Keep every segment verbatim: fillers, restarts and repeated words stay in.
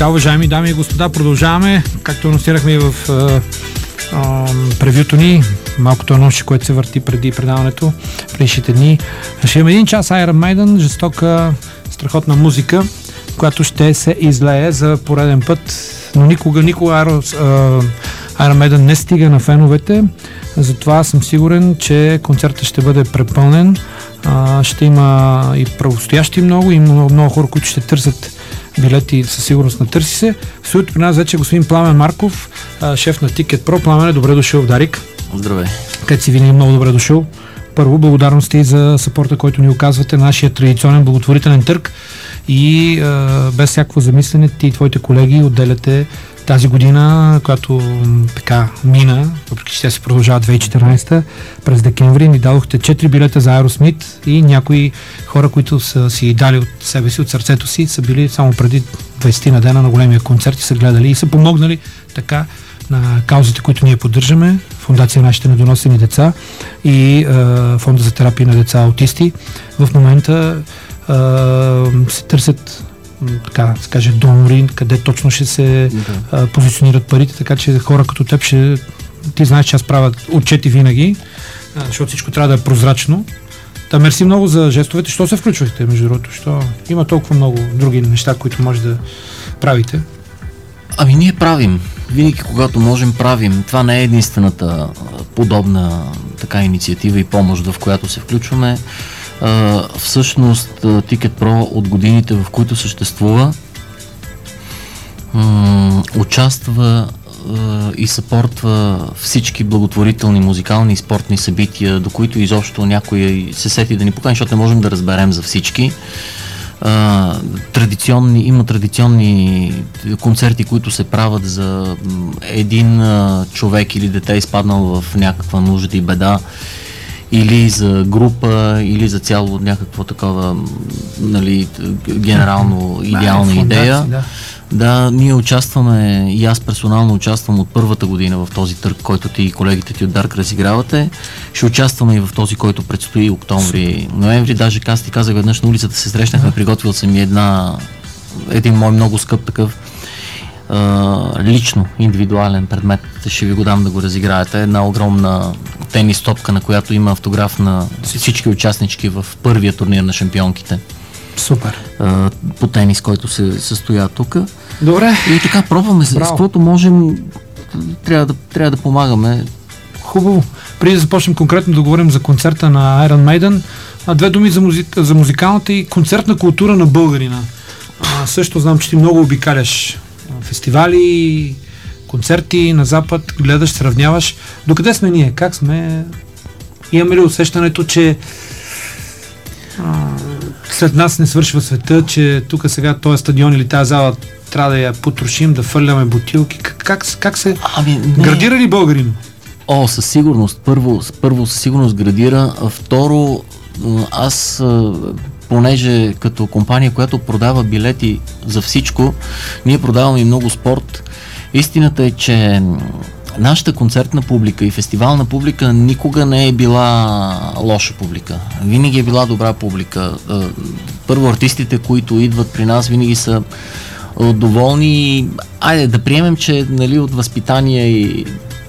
Така, уважаеми дами и господа, продължаваме, както анонсирахме и в а, а, превюто ни, малкото анонси, което се върти преди предаването, предишните дни. Ще имаме един час Iron Maiden, жестока, страхотна музика, която ще се излее за пореден път, но никога, никога Iron, Iron Maiden не стига на феновете, затова съм сигурен, че концертът ще бъде препълнен. А, ще има и правостоящи много, и много, много хора, които ще търсят билети, със сигурност на търси се. В студиото при нас вече господин Пламен Марков, шеф на Ticket Pro. Пламен, добре дошъл в Дарик. Здравей. Където си винаги много добре дошъл. Първо, благодарности за съпорта, който ни оказвате, нашия традиционен благотворителен търг, и а, без всякакво замислене ти и твоите колеги отделяте тази година, която така мина, въпреки че тя се продължава две хиляди и четиринадесета, през декември ни дадохте четири билета за Aerosmith, и някои хора, които са си дали от себе си, от сърцето си, са били само преди двайсет на дена на големия концерт и са гледали и са помогнали така на каузите, които ние поддържаме, Фондация Нашите недоносени деца и е, Фонда за терапия на деца аутисти. В момента е, се търсят, така се каже, донори, къде точно ще се да. а, позиционират парите, така че хора като теб ще... Ти знаеш, че аз правя отчети винаги, а, защото всичко трябва да е прозрачно. Та мерси много за жестовете. Що се включвахте, между другото? Що има толкова много други неща, които може да правите? Ами ние правим. Винаги, когато можем, правим. Това не е единствената подобна така инициатива и помощ, в която се включваме. Uh, всъщност Ticket Pro от годините, в които съществува, um, участва uh, и съпортва всички благотворителни музикални и спортни събития, до които изобщо някой се сети да ни покани, защото не можем да разберем за всички. Uh, традиционни, има традиционни концерти, които се правят за един uh, човек или дете, изпаднал в някаква нужда и беда, или за група, или за цяло някаква такова, нали, генерално идеална идея. Да. да, ние участваме, и аз персонално участвам от първата година в този търг, който ти и колегите ти от Дарк разигравате. Ще участваме и в този, който предстои октомври, ноември. Даже аз ти казах, веднъж на улицата се срещнахме, да. Приготвил съм и една, един мой много скъп такъв Uh, лично, индивидуален предмет, ще ви го дам да го разиграете. Една огромна тенис топка, на която има автограф на всички участнички в първия турнир на шампионките. Супер. Uh, по тенис, който се състоя тук. Добре. И така пробваме с каквото можем. Трябва да, трябва да помагаме. Хубаво. Преди да започнем конкретно да говорим за концерта на Iron Maiden, две думи за, музика, за музикалната и концертна култура на българина. А, също знам, че ти много обикаляш фестивали, концерти на Запад, гледаш, сравняваш. Докъде сме ние? Как сме? Имаме ли усещането, че а, след нас не свършва света, че тук сега този стадион или тази зала трябва да я потрошим, да фърляме бутилки? Как, как, как се... Ами, градира ли българин? О, със сигурност. Първо, първо със сигурност градира. Второ, аз... понеже като компания, която продава билети за всичко, ние продаваме и много спорт. Истината е, че нашата концертна публика и фестивална публика никога не е била лоша публика. Винаги е била добра публика. Първо, артистите, които идват при нас, винаги са доволни. Айде да приемем, че, нали, от възпитание и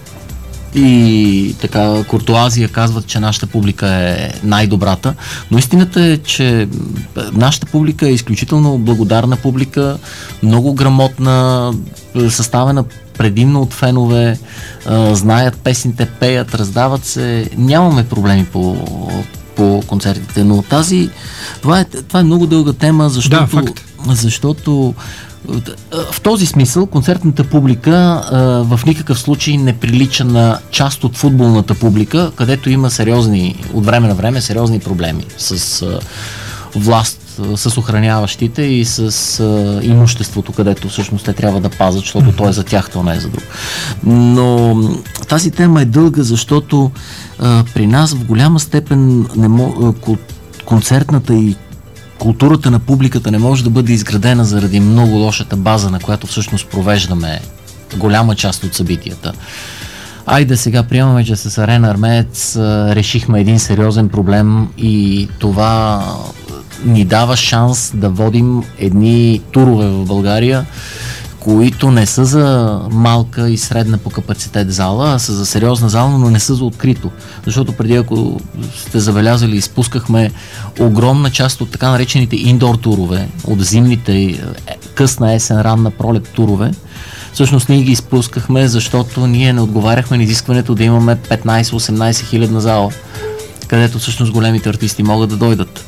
и така куртуазия казват, че нашата публика е най-добрата, но истината е, че нашата публика е изключително благодарна публика, много грамотна, съставена предимно от фенове, знаят песните, пеят, раздават се, нямаме проблеми по, по концертите, но тази, това е, това е много дълга тема, защото, да, факт. защото в този смисъл концертната публика а, в никакъв случай не прилича на част от футболната публика, където има сериозни, от време на време, сериозни проблеми с а, власт, а, с охраняващите и с а, имуществото, където всъщност те трябва да пазят, защото то е за тях, то не е за друг. Но тази тема е дълга, защото а, при нас в голяма степен не мо, а, концертната и културата на публиката не може да бъде изградена заради много лошата база, на която всъщност провеждаме голяма част от събитията. Айде сега приемаме, че с Арена Армеец решихме един сериозен проблем и това ни дава шанс да водим едни турове в България които не са за малка и средна по капацитет зала, а са за сериозна зала, но не са за открито. Защото преди, ако сте забелязали, изпускахме огромна част от така наречените индор турове, от зимните късна есен, ранна пролет турове. Всъщност ние ги изпускахме, защото ние не отговаряхме на изискването да имаме петнайсет-осемнайсет хилядна зала, където всъщност големите артисти могат да дойдат.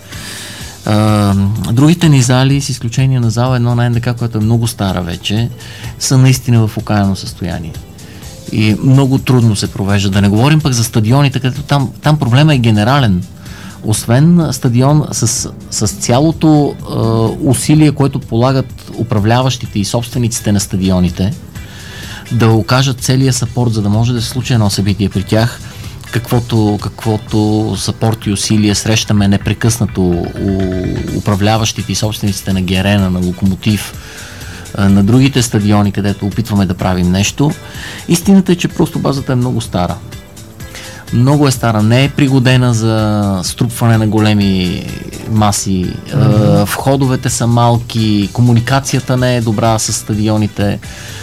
Uh, другите ни зали, с изключение на зала едно на НДК, която е много стара вече, са наистина в окаяно състояние. И много трудно се провежда. Да не говорим пък за стадионите, където там, там проблема е генерален. Освен стадион с, с цялото uh, усилие, което полагат управляващите и собствениците на стадионите, да окажат целия съпорт, за да може да се случи едно събитие при тях, каквото, каквото съпорт и усилия срещаме непрекъснато у управляващите и собствениците на Герена, на Локомотив, на другите стадиони, където опитваме да правим нещо. Истината е, че просто базата е много стара. Много е стара, не е пригодена за струпване на големи маси. Mm-hmm. Входовете са малки, комуникацията не е добра с стадионите.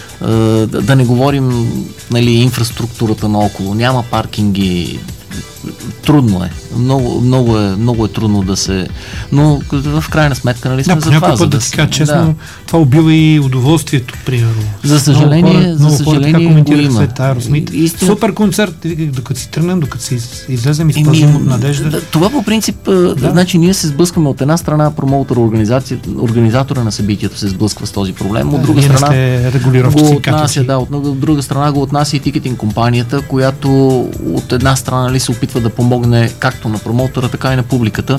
Да, да не говорим, нали, инфраструктурата наоколо, няма паркинги, трудно е. Много, много е, много е трудно да се... Но в крайна сметка, нали, сме да, за това. Да, по да ти кажа честно, да. Това убива и удоволствието, примерно. За съжаление, много хора, за много съжаление го има. След Аеросмит. Истина... Супер концерт, докато си тръгнем, докато си излезем и спазим от надежда. Да, това по принцип, да. Значи ние се сблъскваме от една страна, промоутър, организатора на събитието се сблъсква с този проблем, от друга да, страна го отнася, да, от друга страна го отнася и тикетинг компанията, която от една страна, нали, се опитва да помогне както на промоутъра, така и на публиката.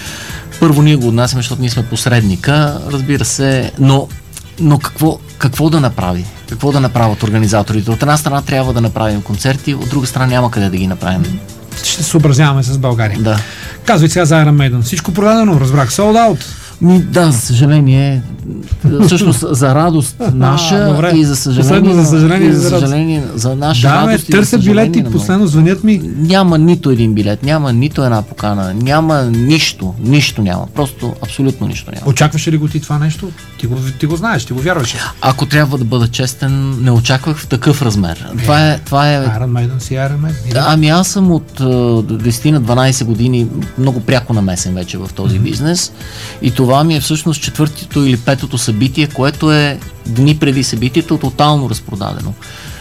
Първо ние го отнасяме, защото ние сме посредника, разбира се, но, но какво, какво да направи? Какво да направят организаторите? От една страна трябва да направим концерти, от друга страна няма къде да ги направим. Ще се съобразяваме с България. Да. Казвай сега за Iron Maiden. Всичко продадено, разбрах, sold out. Да, за съжаление, всъщност за радост наша а, добре. И за съжаление, за съжаление, за, съжаление за наша да, радост. Да, търсят билети, последно звънят ми. Няма нито един билет, няма нито една покана, няма нищо, нищо няма, просто абсолютно нищо няма. Очакваше ли го ти това нещо? Ти го, ти го знаеш, ти го вярваш. Ако трябва да бъда честен, не очаквах в такъв размер. Не, това е, това е... Iron Maiden си Iron Maiden. Да, ами аз съм от десет на дванайсет години много пряко намесен вече в този mm-hmm. бизнес и това Това ми е всъщност четвъртото или петото събитие, което е дни преди събитието тотално разпродадено.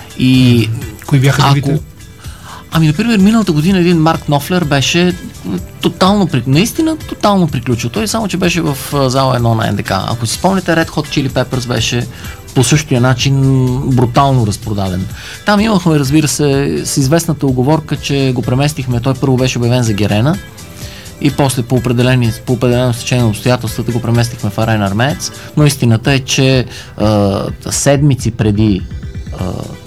И кои бяха другите? Ако... Ами, например, миналата година един Марк Нофлер беше тотално, наистина тотално приключил. Той само, че беше в зала едно на НДК. Ако си спомните, Red Hot Chili Peppers беше по същия начин брутално разпродаден. Там имахме, разбира се, с известната уговорка, че го преместихме. Той първо беше обявен за Герена и после по определени, по определено стечение на обстоятелствата го преместихме в Арена Армеец, но истината е, че а, седмици преди а,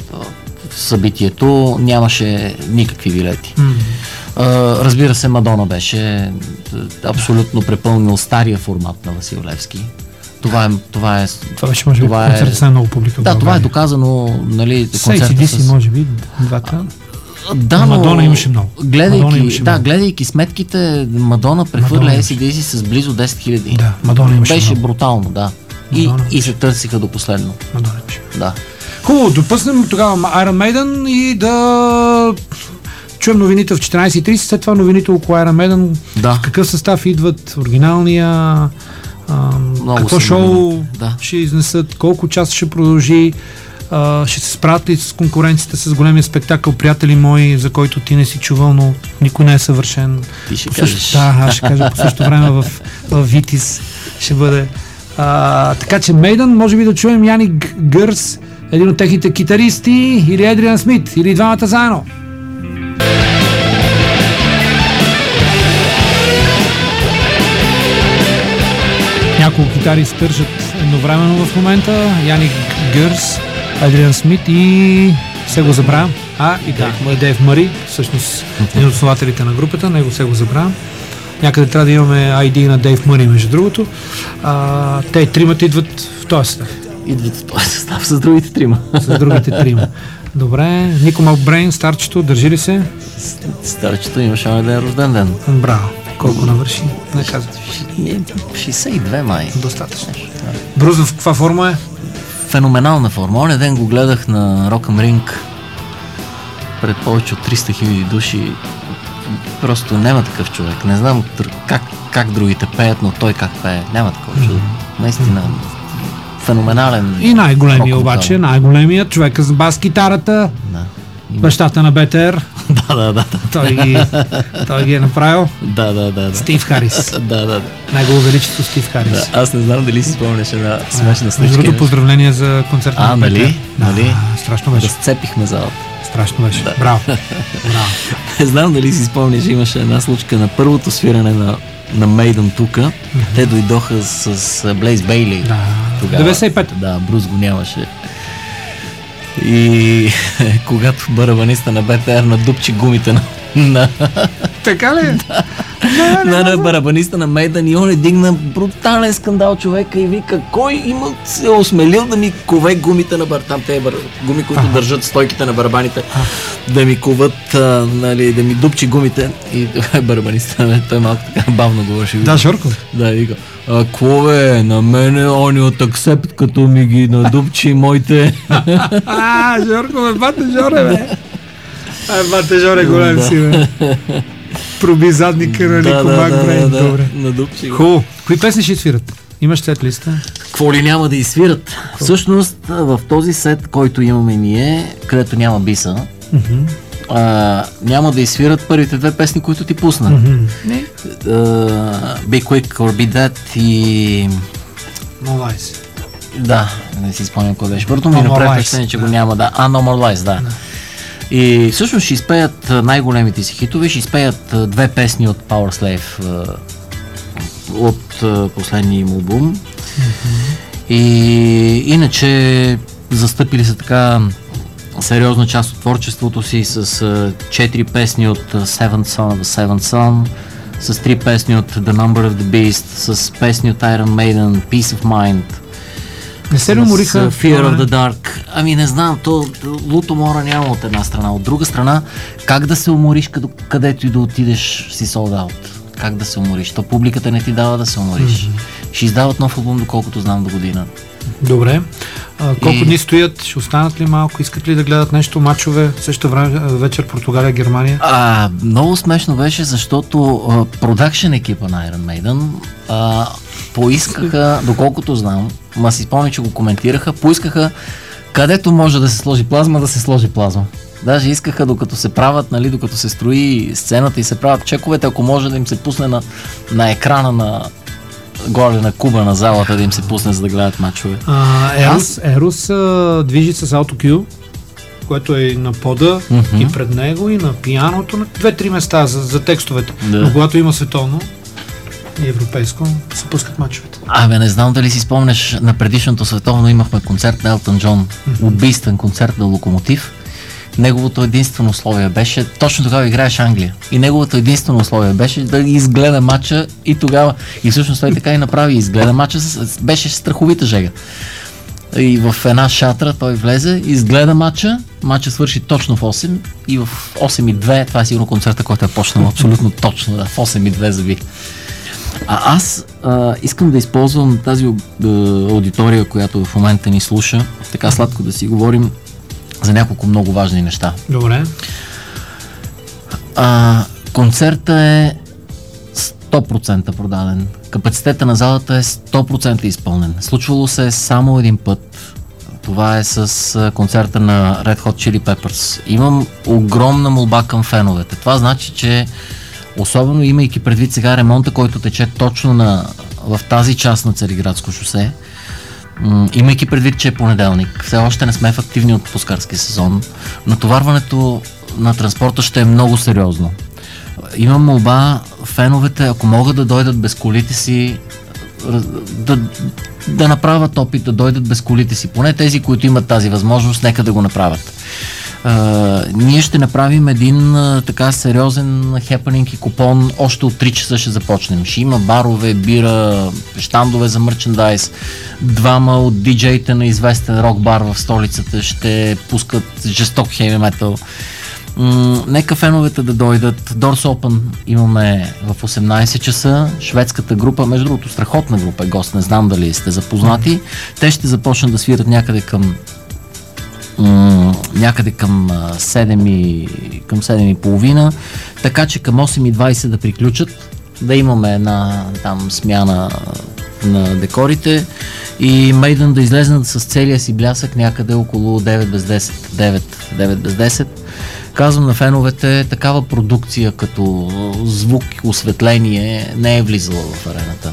събитието нямаше никакви билети. Mm-hmm. А, разбира се, Мадона беше абсолютно препълнил стария формат на Васил Левски. Това е... Това, е, това беше, може би, концерт с много публика. Да, това е доказано, нали, концерта с... може би, двата... Да, но Мадона имаше много. Гледайки, имаше да, много. гледайки сметките, Мадона прехвърля Ей Си Ди Си с близо десет хиляди. Да, Мадона имаше Беше много. брутално, да. И, и се търсиха до последно. Мадона имаше. Да. Хубаво, допуснем тогава Iron Maiden и да чуем новините в четиринайсет и трийсет, след това новините около Iron Maiden. Да. В какъв състав идват, оригиналния, а, какво шоу да. ще изнесат, колко часа ще продължи, а, ще се справят ли с конкуренцията с големия спектакъл Приятели мои, за който ти не си чувал, но никой не е съвършен. Ти ще по кажеш. Също, да, аз ще кажа по същото време в, в Витис ще бъде. А, така че Maiden, може би да чуем Яник Гърс, един от техните китаристи, или Едриан Смит, или двамата заедно. Няколко китари стържат едновременно в момента. Яник Гърс, Едриан Смит и се го забравя. А, и да, и Дейв Мари, всъщност един от основателите на групата, него се го забравя. Някъде трябва да имаме ай ди на Дейв Мари, между другото. А, те тримата идват в този състав. Идват в този състав с другите трима. С другите трима. Добре. Нико Макбрейн, старчето, държи ли се? Старчето имаше на ден рожден ден. Браво. Колко навърши? Не казвам. шейсет и две май. Достатъчно. Бруз в каква форма е? феноменална форма. Оня ден го гледах на Rock am Ring пред повече от триста хиляди души. Просто няма такъв човек. Не знам как, как другите пеят, но той как пее. Няма такова човек. Наистина феноменален. И най-големия обаче, най-големият човека с бас-китарата. Да. Бащата на Б Т Р. Да, да, да. Той ги, той ги е направил. Да, да, да. Стив Харис. Да, да. Негово величество Стив Харис. Да, аз не знам дали си спомняш една смешна случка. Между другото, поздравление за концерта а, на Б Т Р. нали? Да, нали? страшно беше. Разцепихме залата. Страшно беше. Да. Браво. Браво. Не знам дали си спомняш, имаше една случка на първото свиране на, на Мейдън тука. Mm-hmm. Те дойдоха с, с Блейз Бейли. Да. Тогава. деветдесет и пета. Да, Брус го нямаше. И когато барабаниста на Б Т Р надупчи гумите на... на... Така ли? Да. На, на барабаниста на Мейдън и он е дигна брутален скандал човека и вика, кой има се осмелил да ми кове гумите на бар... Там те бар... гуми, които а-ха. Държат стойките на барабаните, а-ха. Да ми коват, а, нали, да ми дупчи гумите. И барабаниста, той малко така бавно говореше. Да, Жорко. Да, вика, а кво бе, на мене они от аксепт, като ми ги надупчи моите. А, Жорко, бе, бате Жоре, бе. А, бате Жоре, голям си, бе. Проби задника на Нико Макбрейн. Добре. Надупчи. Хубаво. Кои песни ще свират? Имаш сет листа? Какво ли няма да изсвират? Какво? Всъщност, в този сет, който имаме ние, където няма биса, mm-hmm. а, няма да изсвират първите две песни, които ти пусна. Mm-hmm. Uh, Be Quick or Be Dead и... No Lies. Да, не си спомням кой беше. Първото ми no направи впечатление, че да. Го няма. Да. А, No More Lies, да. No. И всъщност ще изпеят най-големите си хитове, ще изпеят две песни от Power Slave от последния им албум. Mm-hmm. И иначе застъпили са така сериозна част от творчеството си с четири песни от Seventh Son of the Seventh Son, с три песни от The Number of the Beast, с песни от Iron Maiden, Peace of Mind. Не се ли умориха? Fear of the Dark. Ами не знам, то луто мора няма от една страна. От друга страна, как да се умориш, където и да отидеш си sold out? Как да се умориш? То публиката не ти дава да се умориш. Mm-hmm. Ще издават нов албум, доколкото знам, до година. Добре. А, колко и... дни стоят? Ще останат ли малко? Искат ли да гледат нещо? Мачове? Също време вечер Португалия, Германия? А, много смешно беше, защото продакшен екипа на Iron Maiden а, поискаха, доколкото знам, ма си спомня, че го коментираха, поискаха където може да се сложи плазма, да се сложи плазма. Даже искаха, докато се правят, нали, докато се строи сцената и се правят чековете, ако може да им се пусне на, на екрана на горе на куба на залата, да им се пусне, за да гледат мачове. Ерус, Ерус а, движи с AutoCue, което е на пода, mm-hmm. и пред него, и на пианото, на две-три места за, за текстовете. Да. Но когато има световно и европейско, се пускат мачовете. Абе, не знам дали си спомняш, на предишното световно имахме концерт на Елтън Джон, mm-hmm. убийствен концерт на Локомотив. Неговото единствено условие беше, точно тогава играеш Англия, и неговото единствено условие беше да изгледа матча и тогава, и всъщност той така и направи, изгледа матча, беше страховита жега. И в една шатра той влезе, изгледа матча, матча свърши точно в осем и в осем и две, това е сигурно концерта, който е почнал абсолютно точно, да, в осем и две заби. А аз а, искам да използвам тази а, аудитория, която в момента ни слуша, така сладко да си говорим за няколко много важни неща. Добре. А, концерта е сто процента продаден. Капацитета на залата е сто процента изпълнен. Случвало се само един път. Това е с концерта на Red Hot Chili Peppers. Имам огромна молба към феновете. Това значи, че особено имайки предвид сега ремонта, който тече точно на, в тази част на Цариградско шосе, имайки предвид, че е понеделник, все още не сме в активния отпускарски сезон, натоварването на транспорта ще е много сериозно. Имам молба феновете, ако могат да дойдат без колите си, да, да направят опит да дойдат без колите си. Поне тези, които имат тази възможност, нека да го направят. Uh, ние ще направим един uh, така сериозен хепанинг и купон. Още от три часа ще започнем. Ще има барове, бира, щандове за мерчендайз. Двама от диджеите на известен рок бар в столицата ще пускат жесток хеви метал. М- нека феновете да дойдат. Doors Open имаме в осемнайсет часа. Шведската група, между другото страхотна група е гост, не знам дали сте запознати. Те ще започнат да свират някъде към м- някъде към седем и, към седем и половина, така че към осем и двайсет да приключат, да имаме една там смяна на декорите и Maiden да излезнат с целия си блясък някъде около девет без десет. девет без десет. Казвам на феновете, такава продукция като звук, осветление не е влизала в арената.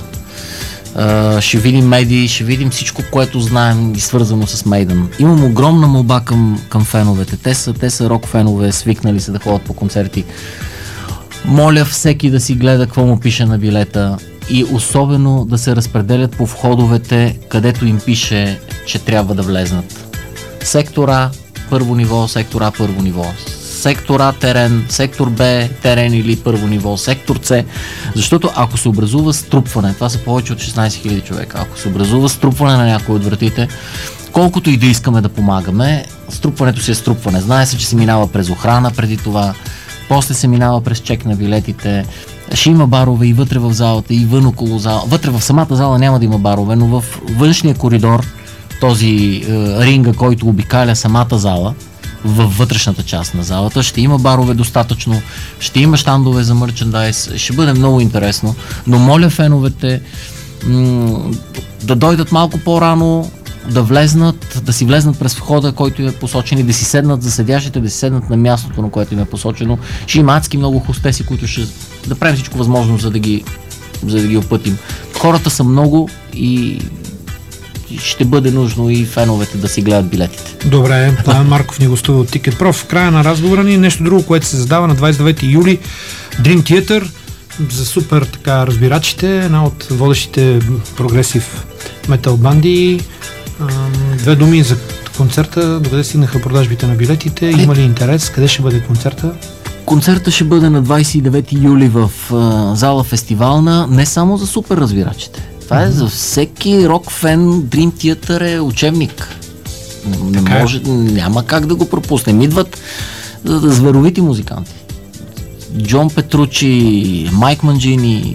Uh, ще видим медии, ще видим всичко, което знаем и свързано с Maiden. Имам огромна молба към, към феновете. Те са, те са рок фенове, свикнали се да ходят по концерти. Моля всеки да си гледа какво му пише на билета и особено да се разпределят по входовете, където им пише, че трябва да влезнат. Сектор А, първо ниво, сектор А, първо ниво. Сектор А, терен, сектор Б, терен или първо ниво, сектор С. Защото ако се образува струпване, това са повече от шестнайсет хиляди човека, ако се образува струпване на някои от вратите, колкото и да искаме да помагаме, струпването си е струпване. Знае се, че се минава през охрана преди това, после се минава през чек на билетите, ще има барове и вътре в залата, и вън около зала. Вътре в самата зала няма да има барове, но в външния коридор, този е, ринга, който обикаля самата зала, във вътрешната част на залата, ще има барове достатъчно, ще има щандове за мерчендайз, ще бъде много интересно, но моля феновете м- да дойдат малко по-рано, да влезнат, да си влезнат през входа, който е посочен и да си седнат за седящите, да си седнат на мястото, на което им е посочено. Ще има адски много хостеси, които ще да правим всичко възможно, за да ги, за да ги опътим. Хората са много и ще бъде нужно и феновете да си гледат билетите. Добре, Пламен Марков ни гостува от TicketPro. В края на разговора ни нещо друго, което се задава на двайсет и девети юли. Dream Theater за супер така разбирачите, една от водещите прогресив метал банди. Две думи за концерта, докъде стигнаха продажбите на билетите, има ли интерес, къде ще бъде концерта? Концерта ще бъде на двайсет и девети юли в а, зала фестивална, не само за супер разбирачите. Това е за всеки рок фен. Dream Theater е учебник. Не може, няма как да го пропуснем. Идват зверовити музиканти. Джон Петручи, Майк Манджини,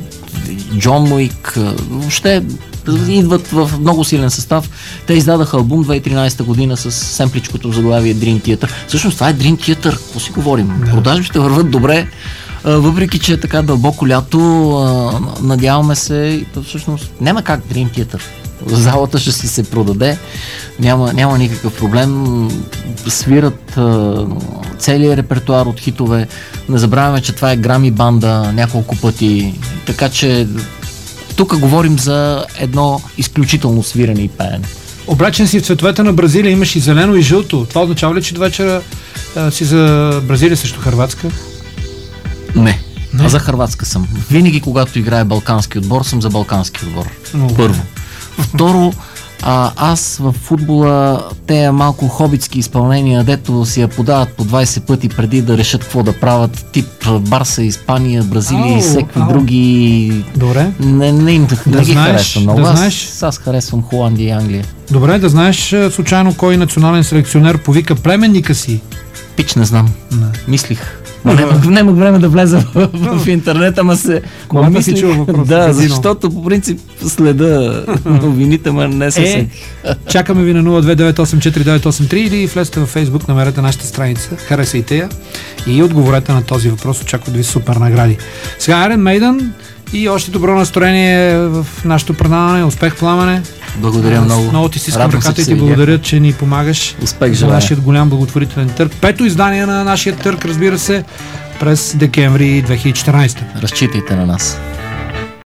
Джон Уик, въобще идват в много силен състав. Те издадаха албум две хиляди и тринайсета година с семпличкото заглавие Dream Theater. Всъщност това е Dream Theater, какво си говорим? Да. Продажбите върват добре, въпреки че е така дълбоко лято, надяваме се, всъщност няма как Dream Theater. Залата ще си се продаде, няма, няма никакъв проблем, свират целият репертуар от хитове, не забравяме, че това е Грами банда няколко пъти, така че тук говорим за едно изключително свирене и пеене. Облечен си в цветовете на Бразилия, имаш и зелено и жълто. Това означава ли, че до вечера а, си за Бразилия срещу Хърватска? Не. Не. А за Хърватска съм. Винаги, когато играе балкански отбор, съм за балкански отбор. Много Първо. Второ, а, аз в футбола те малко хобитски изпълнения, дето си я подават по двайсет пъти преди да решат какво да правят, тип Барса, Испания, Бразилия и всеки други. Добре. Не, не им да не ги знаеш, харесвам много. Да знаеш... Аз, аз харесвам Холандия и Англия. Добре, да знаеш случайно кой национален селекционер повика племенника си? Пич, не знам. Не. Мислих. Нямах, нямах време да влеза в, в, в интернет, ама се... Колата си чува въпрос. Да, защото по принцип следа новините, ма не се е, чакаме ви на нула две девет осем четири девет осем три или влезте във Facebook, намерете нашата страница, харесайте я и отговорете на този въпрос, очакват ви супер награди. Сега Iron Maiden и още добро настроение в нашето предаване. Успех, Пламене! Благодаря много. Много ти стискам ръката и ти благодаря, че ни помагаш Успех, за нашия голям благотворителен търг. Пето издание на нашия търг, разбира се, през декември две хиляди и четиринайсета. Разчитайте на нас.